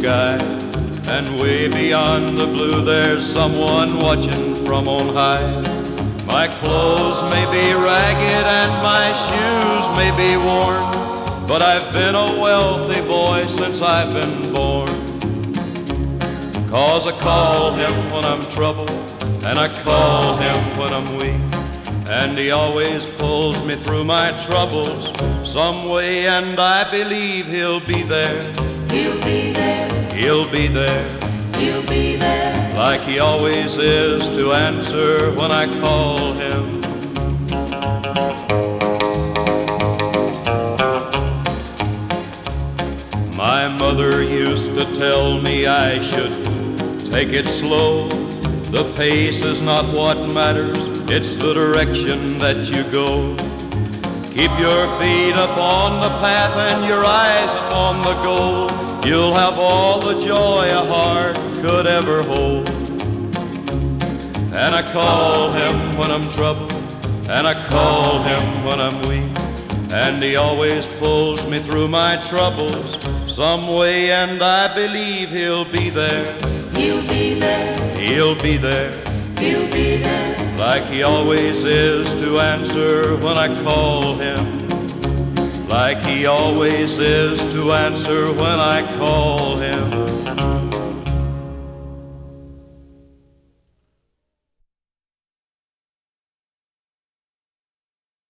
sky, and way beyond the blue there's someone watching from on high. My clothes may be ragged and my shoes may be worn, but I've been a wealthy boy since I've been born. 'Cause I call him when I'm troubled, and I call him when I'm weak, and he always pulls me through my troubles some way, and I believe he'll be there. He'll be there. He'll be there. He'll be there. Like he always is to answer when I call him. My mother used to tell me I should take it slow. The pace is not what matters, it's the direction that you go. Keep your feet up on the path and your eyes upon the goal. You'll have all the joy a heart could ever hold. And I call him when I'm troubled, and I call him when I'm weak, and he always pulls me through my troubles some way, and I believe he'll be there. He'll be there. He'll be there. He'll be there. Like he always is to answer when I call him. Like he always is to answer when I call him.